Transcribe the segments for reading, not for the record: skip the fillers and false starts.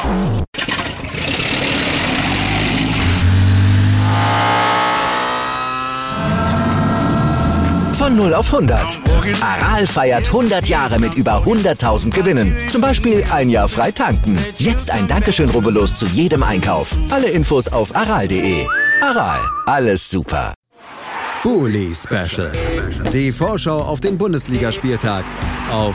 Von 0 auf 100. Aral feiert 100 Jahre mit über 100.000 Gewinnen. Zum Beispiel ein Jahr frei tanken. Jetzt ein Dankeschön, rubbellos zu jedem Einkauf. Alle Infos auf aral.de. Aral, alles super. Bully Special. Die Vorschau auf den Bundesligaspieltag auf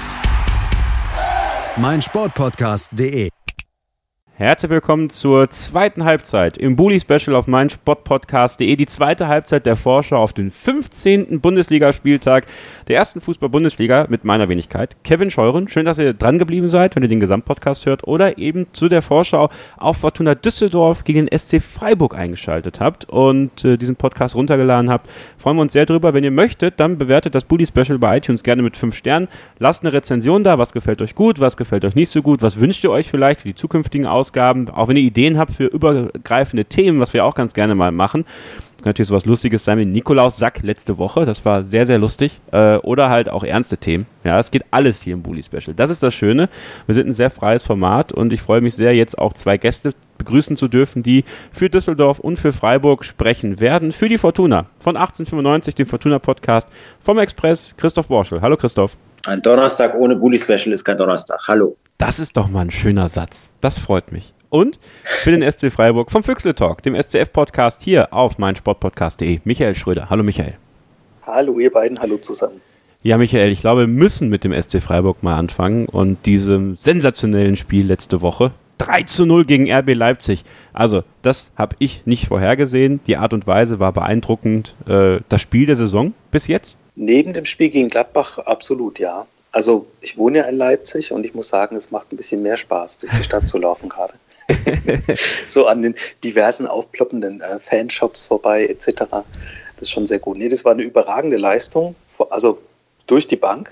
meinsportpodcast.de. Herzlich willkommen zur zweiten Halbzeit im Bully Special auf meinsportpodcast.de. Die zweite Halbzeit der Vorschau auf den 15. Bundesligaspieltag der ersten Fußball-Bundesliga mit meiner Wenigkeit. Kevin Scheuren, schön, dass ihr dran geblieben seid, wenn ihr den Gesamtpodcast hört oder eben zu der Vorschau auf Fortuna Düsseldorf gegen den SC Freiburg eingeschaltet habt und diesen Podcast runtergeladen habt. Freuen wir uns sehr drüber. Wenn ihr möchtet, dann bewertet das Bully Special bei iTunes gerne mit 5 Sternen. Lasst eine Rezension da, was gefällt euch gut, was gefällt euch nicht so gut, was wünscht ihr euch vielleicht für die zukünftigen Ausgaben, auch wenn ihr Ideen habt für übergreifende Themen, was wir auch ganz gerne mal machen. Kann natürlich sowas Lustiges sein wie Nikolaus Sack letzte Woche, das war sehr, sehr lustig. Oder halt auch ernste Themen. Ja, es geht alles hier im Bully Special. Das ist das Schöne. Wir sind ein sehr freies Format und ich freue mich sehr, jetzt auch 2 Gäste begrüßen zu dürfen, die für Düsseldorf und für Freiburg sprechen werden. Für die Fortuna von 1895, dem Fortuna-Podcast vom Express, Christoph Borschel. Hallo Christoph. Ein Donnerstag ohne Bully Special ist kein Donnerstag. Hallo. Das ist doch mal ein schöner Satz. Das freut mich. Und für den SC Freiburg vom Füchsle Talk, dem SCF-Podcast hier auf meinsportpodcast.de. Michael Schröder. Hallo Michael. Hallo ihr beiden, hallo zusammen. Ja Michael, ich glaube, wir müssen mit dem SC Freiburg mal anfangen und diesem sensationellen Spiel letzte Woche. 3:0 gegen RB Leipzig. Also, das habe ich nicht vorhergesehen. Die Art und Weise war beeindruckend. Das Spiel der Saison bis jetzt? Neben dem Spiel gegen Gladbach absolut, ja. Also, ich wohne ja in Leipzig und ich muss sagen, es macht ein bisschen mehr Spaß, durch die Stadt zu laufen gerade. So an den diversen aufploppenden Fanshops vorbei etc. Das ist schon sehr gut. Nee, das war eine überragende Leistung, also durch die Bank.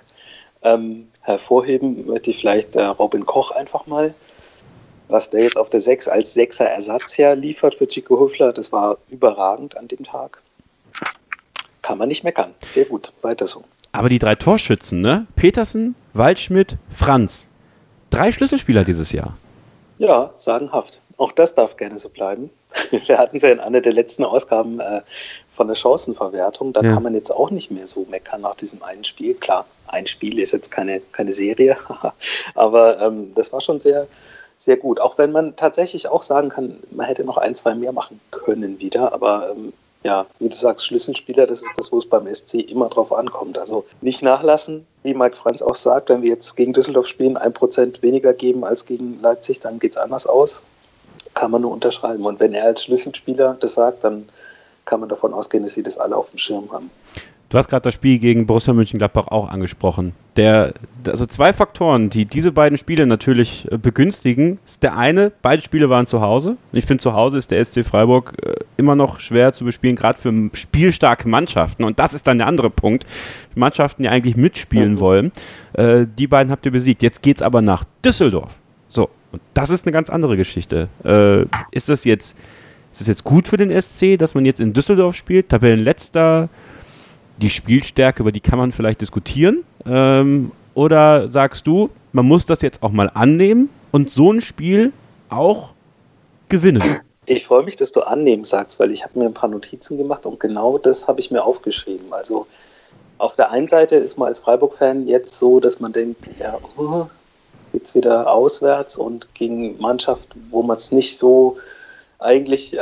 Hervorheben möchte ich vielleicht Robin Koch einfach mal. Was der jetzt auf der 6 als 6er Ersatz her liefert für Chico Höfler, das war überragend an dem Tag. Kann man nicht meckern. Sehr gut, weiter so. Aber die 3 Torschützen, ne? Petersen, Waldschmidt, Franz. 3 Schlüsselspieler dieses Jahr. Ja, sagenhaft. Auch das darf gerne so bleiben. Wir hatten es ja in einer der letzten Ausgaben von der Chancenverwertung. Da kann man jetzt auch nicht mehr so meckern nach diesem einen Spiel. Klar, ein Spiel ist jetzt keine Serie, aber das war schon sehr, sehr gut. Auch wenn man tatsächlich auch sagen kann, man hätte noch 1, 2 mehr machen können wieder. Aber ja, wie du sagst, Schlüsselspieler, das ist das, wo es beim SC immer drauf ankommt. Also nicht nachlassen, wie Mike Franz auch sagt, wenn wir jetzt gegen Düsseldorf spielen, 1% weniger geben als gegen Leipzig, dann geht es anders aus. Kann man nur unterschreiben. Und wenn er als Schlüsselspieler das sagt, dann kann man davon ausgehen, dass sie das alle auf dem Schirm haben. Du hast gerade das Spiel gegen Borussia Mönchengladbach auch angesprochen. Also 2 Faktoren, die diese beiden Spiele natürlich begünstigen. Ist der eine, beide Spiele waren zu Hause. Und ich finde, zu Hause ist der SC Freiburg immer noch schwer zu bespielen, gerade für spielstarke Mannschaften. Und das ist dann der andere Punkt. Mannschaften, die eigentlich mitspielen wollen. Die beiden habt ihr besiegt. Jetzt geht's aber nach Düsseldorf. So, und das ist eine ganz andere Geschichte. Ist das jetzt gut für den SC, dass man jetzt in Düsseldorf spielt? Tabellenletzter, die Spielstärke, über die kann man vielleicht diskutieren. Oder sagst du, man muss das jetzt auch mal annehmen und so ein Spiel auch gewinnen? Ich freue mich, dass du annehmen sagst, weil ich habe mir ein paar Notizen gemacht und genau das habe ich mir aufgeschrieben. Also auf der einen Seite ist man als Freiburg-Fan jetzt so, dass man denkt, ja, geht's wieder auswärts und gegen Mannschaft, wo man es nicht so eigentlich,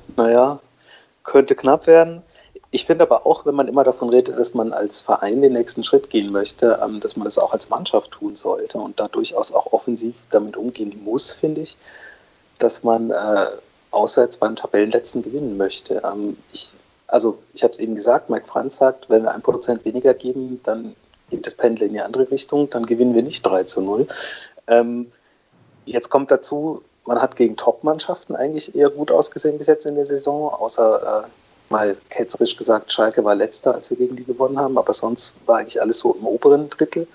könnte knapp werden. Ich finde aber auch, wenn man immer davon redet, dass man als Verein den nächsten Schritt gehen möchte, dass man das auch als Mannschaft tun sollte und da durchaus auch offensiv damit umgehen muss, finde ich, dass man auswärts beim Tabellenletzten gewinnen möchte. Ich habe es eben gesagt, Mike Franz sagt, wenn wir 1% weniger geben, dann geht das Pendel in die andere Richtung, dann gewinnen wir nicht 3:0. Jetzt kommt dazu, man hat gegen Top-Mannschaften eigentlich eher gut ausgesehen bis jetzt in der Saison, außer mal ketzerisch gesagt, Schalke war letzter, als wir gegen die gewonnen haben, aber sonst war eigentlich alles so im oberen Drittel.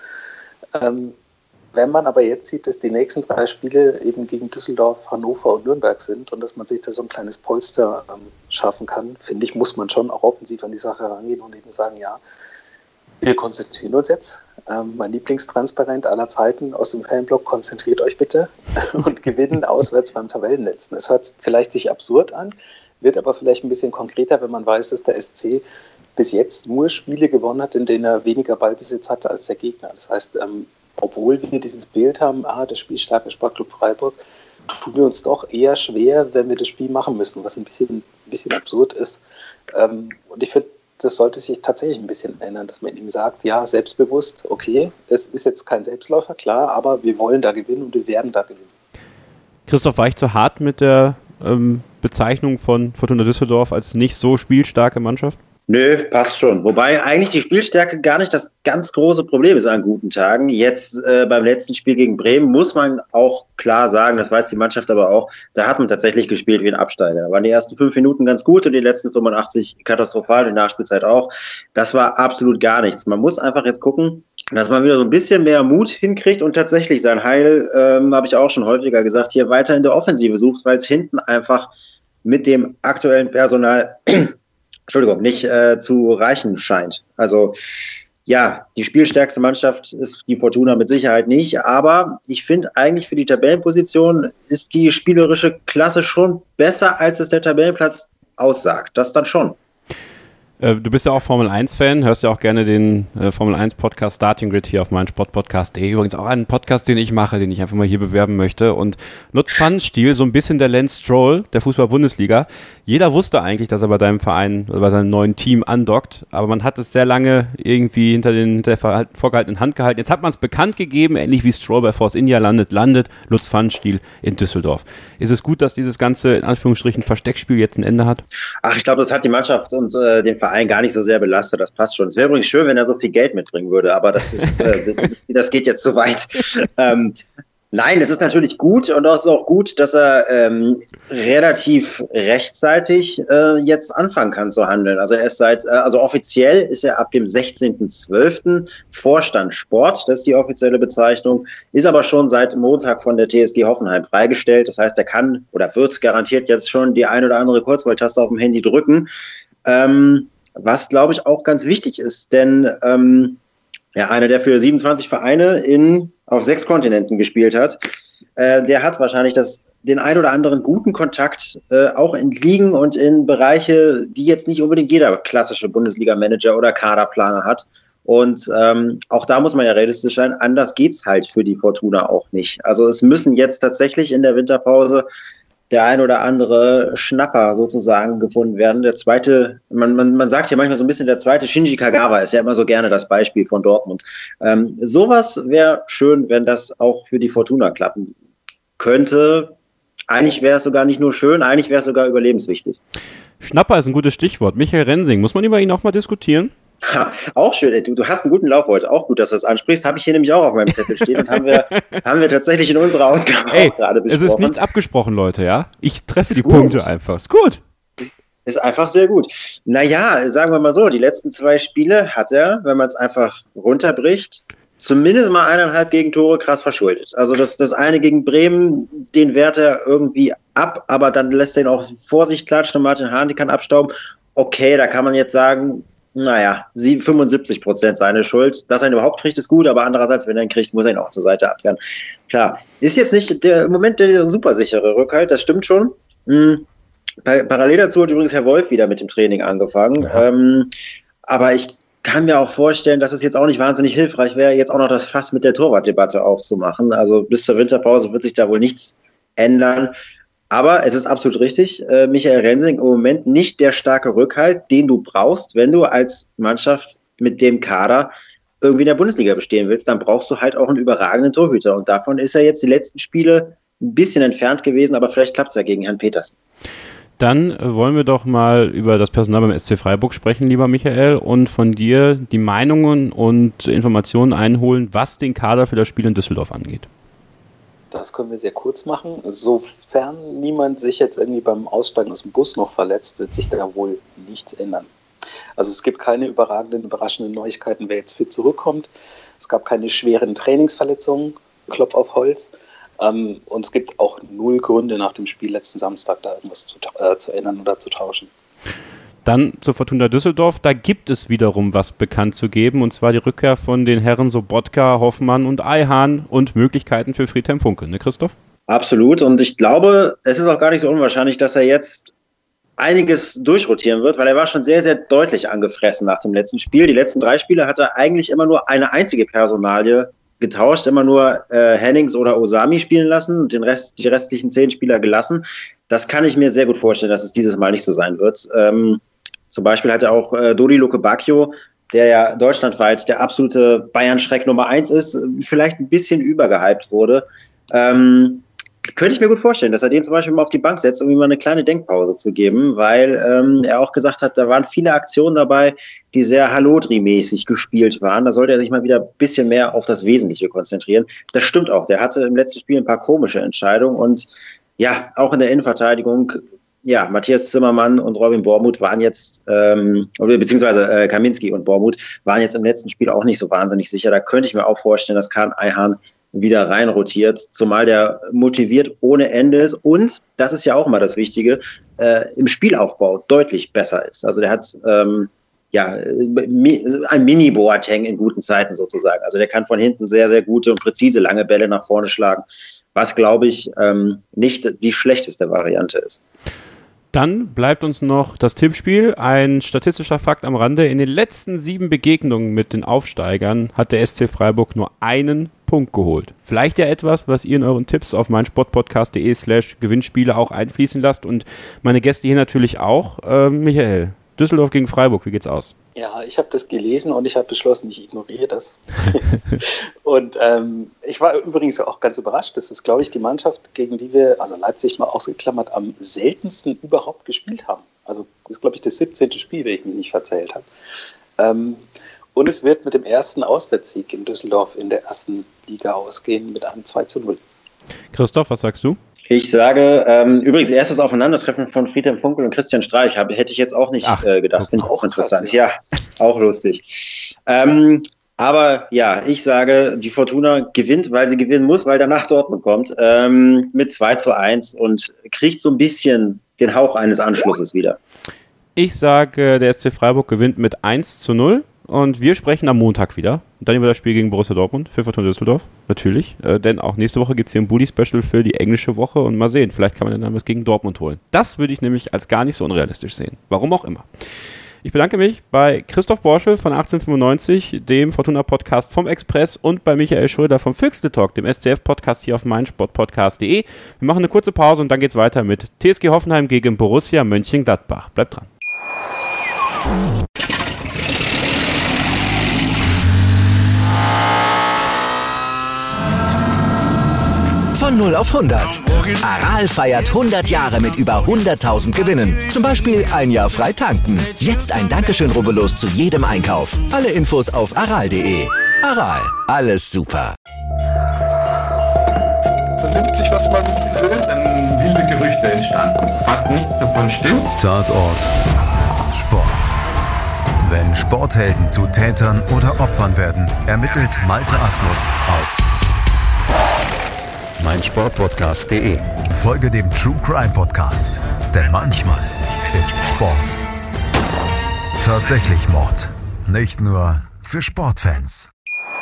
Wenn man aber jetzt sieht, dass die nächsten 3 Spiele eben gegen Düsseldorf, Hannover und Nürnberg sind und dass man sich da so ein kleines Polster schaffen kann, finde ich, muss man schon auch offensiv an die Sache herangehen und eben sagen, ja, wir konzentrieren uns jetzt. Mein Lieblingstransparent aller Zeiten aus dem Fanblog, konzentriert euch bitte. und gewinnen auswärts beim Tabellenletzten. Das hört vielleicht sich absurd an, wird aber vielleicht ein bisschen konkreter, wenn man weiß, dass der SC bis jetzt nur Spiele gewonnen hat, in denen er weniger Ballbesitz hatte als der Gegner. Das heißt, obwohl wir dieses Bild haben, der spielstarke Sportclub Freiburg, tun wir uns doch eher schwer, wenn wir das Spiel machen müssen, was ein bisschen absurd ist. Und ich finde, das sollte sich tatsächlich ein bisschen ändern, dass man ihm sagt, ja, selbstbewusst, okay, es ist jetzt kein Selbstläufer, klar, aber wir wollen da gewinnen und wir werden da gewinnen. Christoph, war ich zu hart mit der Bezeichnung von Fortuna Düsseldorf als nicht so spielstarke Mannschaft? Nö, passt schon. Wobei eigentlich die Spielstärke gar nicht das ganz große Problem ist an guten Tagen. Jetzt beim letzten Spiel gegen Bremen muss man auch klar sagen, das weiß die Mannschaft aber auch, da hat man tatsächlich gespielt wie ein Absteiger. Da waren die ersten 5 Minuten ganz gut und die letzten 85 katastrophal, die Nachspielzeit auch. Das war absolut gar nichts. Man muss einfach jetzt gucken, dass man wieder so ein bisschen mehr Mut hinkriegt und tatsächlich sein Heil, habe ich auch schon häufiger gesagt, hier weiter in der Offensive sucht, weil es hinten einfach mit dem aktuellen Personal nicht zu reichen scheint. Also ja, die spielstärkste Mannschaft ist die Fortuna mit Sicherheit nicht, aber ich finde eigentlich für die Tabellenposition ist die spielerische Klasse schon besser, als es der Tabellenplatz aussagt. Das dann schon. Du bist ja auch Formel-1-Fan, hörst ja auch gerne den Formel-1-Podcast Starting Grid hier auf meinsportpodcast.de. Übrigens auch einen Podcast, den ich mache, den ich einfach mal hier bewerben möchte. Und Lutz Pfannenstiel, so ein bisschen der Lance Stroll der Fußball-Bundesliga. Jeder wusste eigentlich, dass er bei deinem Verein oder bei seinem neuen Team andockt, aber man hat es sehr lange irgendwie hinter der vorgehaltenen Hand gehalten. Jetzt hat man es bekannt gegeben, ähnlich wie Stroll bei Force India landet Lutz Pfannenstiel in Düsseldorf. Ist es gut, dass dieses ganze, in Anführungsstrichen, Versteckspiel jetzt ein Ende hat? Ach, ich glaube, das hat die Mannschaft und den Verein gar nicht so sehr belastet, das passt schon. Es wäre übrigens schön, wenn er so viel Geld mitbringen würde, aber das ist, das geht jetzt zu weit. Nein, es ist natürlich gut und es ist auch gut, dass er relativ rechtzeitig jetzt anfangen kann zu handeln. Also er ist offiziell ist er ab dem 16.12. Vorstand Sport, das ist die offizielle Bezeichnung, ist aber schon seit Montag von der TSG Hoffenheim freigestellt. Das heißt, er kann oder wird garantiert jetzt schon die ein oder andere Kurzwahltaste auf dem Handy drücken. Was, glaube ich, auch ganz wichtig ist, denn einer, der für 27 Vereine auf 6 Kontinenten gespielt hat, der hat wahrscheinlich den ein oder anderen guten Kontakt auch in Ligen und in Bereiche, die jetzt nicht unbedingt jeder klassische Bundesliga-Manager oder Kaderplaner hat. Und auch da muss man ja realistisch sein, anders geht's halt für die Fortuna auch nicht. Also es müssen jetzt tatsächlich in der Winterpause der ein oder andere Schnapper sozusagen gefunden werden. Der zweite, man sagt ja manchmal so ein bisschen, der zweite Shinji Kagawa ist ja immer so gerne das Beispiel von Dortmund. Sowas wäre schön, wenn das auch für die Fortuna klappen könnte. Eigentlich wäre es sogar nicht nur schön, eigentlich wäre es sogar überlebenswichtig. Schnapper ist ein gutes Stichwort. Michael Rensing, muss man über ihn auch mal diskutieren? Ha, auch schön, du hast einen guten Lauf heute, auch gut, dass du das ansprichst, habe ich hier nämlich auch auf meinem Zettel stehen und haben wir tatsächlich in unserer Ausgabe auch gerade besprochen. Es ist nichts abgesprochen, Leute, ja? Ich treffe die Punkte einfach, ist gut. Ist einfach sehr gut. Naja, sagen wir mal so, die letzten 2 Spiele hat er, wenn man es einfach runterbricht, zumindest mal 1,5 Gegentore krass verschuldet. Also das eine gegen Bremen, den wehrt er irgendwie ab, aber dann lässt er ihn auch vor sich klatschen und Martin Hahn, die kann abstauben. Okay, da kann man jetzt sagen, 75% seine Schuld. Dass er ihn überhaupt kriegt, ist gut, aber andererseits, wenn er ihn kriegt, muss er ihn auch zur Seite abwehren. Klar, ist jetzt nicht im Moment der super sichere Rückhalt, das stimmt schon. Parallel dazu hat übrigens Herr Wolf wieder mit dem Training angefangen. Ja. Aber ich kann mir auch vorstellen, dass es jetzt auch nicht wahnsinnig hilfreich wäre, jetzt auch noch das Fass mit der Torwartdebatte aufzumachen. Also bis zur Winterpause wird sich da wohl nichts ändern. Aber es ist absolut richtig, Michael Rensing im Moment nicht der starke Rückhalt, den du brauchst, wenn du als Mannschaft mit dem Kader irgendwie in der Bundesliga bestehen willst, dann brauchst du halt auch einen überragenden Torhüter. Und davon ist er jetzt die letzten Spiele ein bisschen entfernt gewesen, aber vielleicht klappt es ja gegen Herrn Peters. Dann wollen wir doch mal über das Personal beim SC Freiburg sprechen, lieber Michael, und von dir die Meinungen und Informationen einholen, was den Kader für das Spiel in Düsseldorf angeht. Das können wir sehr kurz machen. Sofern niemand sich jetzt irgendwie beim Aussteigen aus dem Bus noch verletzt, wird sich da wohl nichts ändern. Also es gibt keine überraschenden Neuigkeiten, wer jetzt fit zurückkommt. Es gab keine schweren Trainingsverletzungen, Klopf auf Holz. Und es gibt auch 0 Gründe nach dem Spiel letzten Samstag, da irgendwas zu ändern oder zu tauschen. Dann zur Fortuna Düsseldorf, da gibt es wiederum was bekannt zu geben, und zwar die Rückkehr von den Herren Sobotka, Hoffmann und Ayhan und Möglichkeiten für Friedhelm Funkel, ne Christoph? Absolut. Und ich glaube, es ist auch gar nicht so unwahrscheinlich, dass er jetzt einiges durchrotieren wird, weil er war schon sehr, sehr deutlich angefressen nach dem letzten Spiel. Die letzten 3 Spiele hat er eigentlich immer nur eine einzige Personalie getauscht, immer nur Hennings oder Osami spielen lassen und die restlichen 10 Spieler gelassen. Das kann ich mir sehr gut vorstellen, dass es dieses Mal nicht so sein wird. Zum Beispiel hat er auch Dodi Lukebakio, der ja deutschlandweit der absolute Bayern-Schreck Nummer 1 ist, vielleicht ein bisschen übergehypt wurde. Könnte ich mir gut vorstellen, dass er den zum Beispiel mal auf die Bank setzt, um ihm mal eine kleine Denkpause zu geben, weil er auch gesagt hat, da waren viele Aktionen dabei, die sehr Hallodri-mäßig gespielt waren. Da sollte er sich mal wieder ein bisschen mehr auf das Wesentliche konzentrieren. Das stimmt auch. Der hatte im letzten Spiel ein paar komische Entscheidungen und ja, auch in der Innenverteidigung, ja, Matthias Zimmermann und Robin Bormuth waren jetzt, beziehungsweise Kaminski und Bormuth waren jetzt im letzten Spiel auch nicht so wahnsinnig sicher. Da könnte ich mir auch vorstellen, dass Kaan Ayhan wieder reinrotiert, zumal der motiviert ohne Ende ist und, das ist ja auch mal das Wichtige, im Spielaufbau deutlich besser ist. Also der hat ein Mini-Boateng in guten Zeiten sozusagen. Also der kann von hinten sehr, sehr gute und präzise lange Bälle nach vorne schlagen, was, glaube ich, nicht die schlechteste Variante ist. Dann bleibt uns noch das Tippspiel. Ein statistischer Fakt am Rande. In den letzten 7 Begegnungen mit den Aufsteigern hat der SC Freiburg nur einen Punkt geholt. Vielleicht ja etwas, was ihr in euren Tipps auf meinsportpodcast.de/Gewinnspiele auch einfließen lasst und meine Gäste hier natürlich auch. Michael, Düsseldorf gegen Freiburg, wie geht's aus? Ja, ich habe das gelesen und ich habe beschlossen, ich ignoriere das. Und ich war übrigens auch ganz überrascht. Das ist, glaube ich, die Mannschaft, gegen die wir, also Leipzig mal ausgeklammert, am seltensten überhaupt gespielt haben. Also das ist, glaube ich, das 17. Spiel, wenn ich mich nicht verzählt habe. Und es wird mit dem ersten Auswärtssieg in Düsseldorf in der ersten Liga ausgehen mit einem 2:0. Christoph, was sagst du? Ich sage, übrigens, erstes Aufeinandertreffen von Friedhelm Funkel und Christian Streich hätte ich jetzt auch nicht gedacht. Finde ich auch interessant. Krass, ja, auch lustig. Aber ja, ich sage, die Fortuna gewinnt, weil sie gewinnen muss, weil danach Dortmund kommt, mit 2:1 und kriegt so ein bisschen den Hauch eines Anschlusses wieder. Ich sage, der SC Freiburg gewinnt mit 1:0. Und wir sprechen am Montag wieder. Und dann über das Spiel gegen Borussia Dortmund für Fortuna Düsseldorf. Natürlich. Denn auch nächste Woche gibt es hier ein Bully-Special für die englische Woche. Und mal sehen, vielleicht kann man dann was gegen Dortmund holen. Das würde ich nämlich als gar nicht so unrealistisch sehen. Warum auch immer. Ich bedanke mich bei Christoph Borschel von 1895, dem Fortuna-Podcast vom Express und bei Michael Schröder vom Füchsle Talk, dem SCF-Podcast hier auf meinsportpodcast.de. Wir machen eine kurze Pause und dann geht's weiter mit TSG Hoffenheim gegen Borussia Mönchengladbach. Bleibt dran. Von 0 auf 100. Aral feiert 100 Jahre mit über 100.000 Gewinnen. Zum Beispiel ein Jahr frei tanken. Jetzt ein Dankeschön, rubbellos zu jedem Einkauf. Alle Infos auf aral.de. Aral, alles super. Man nimmt sich, was man will. Dann wilde Gerüchte entstanden. Fast nichts davon stimmt. Tatort Sport. Wenn Sporthelden zu Tätern oder Opfern werden, ermittelt Malte Asmus auf meinsportpodcast.de. Folge dem True Crime Podcast, denn manchmal ist Sport tatsächlich Mord. Nicht nur für Sportfans.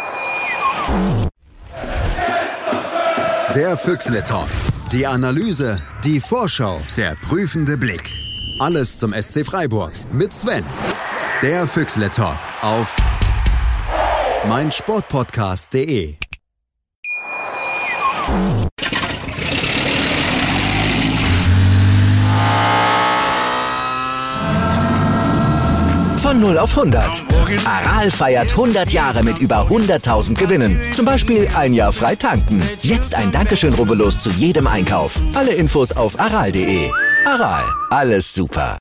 Der Füchsle Talk. Die Analyse, die Vorschau, der prüfende Blick. Alles zum SC Freiburg mit Sven. Der Füchsle Talk auf meinsportpodcast.de. Von 0 auf 100. Aral feiert 100 Jahre mit über 100.000 Gewinnen. Zum Beispiel ein Jahr frei tanken. Jetzt ein Dankeschön, rubbellos zu jedem Einkauf. Alle Infos auf aral.de. Aral, alles super.